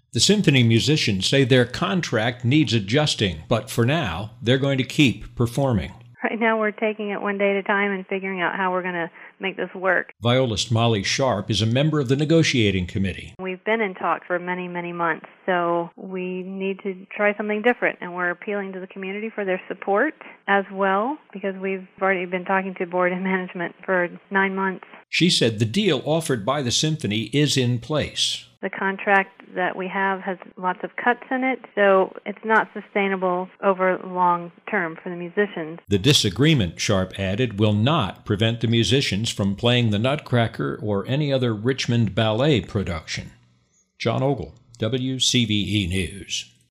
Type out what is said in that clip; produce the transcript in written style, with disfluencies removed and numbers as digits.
The symphony musicians say their contract needs adjusting, but for now, they're going to keep performing. Right now we're taking it one day at a time and figuring out how we're going to make this work. Violist Molly Sharp is a member of the negotiating committee. We've been in talks for many, many months, so we need to try something different, and we're appealing to the community for their support as well, because we've already been talking to board and management for 9 months. She said the deal offered by the symphony is in place. The contract that we have has lots of cuts in it, so it's not sustainable over long term for the musicians. The disagreement, Sharp added, will not prevent the musicians from playing the Nutcracker or any other Richmond ballet production. John Ogle, WCVE News.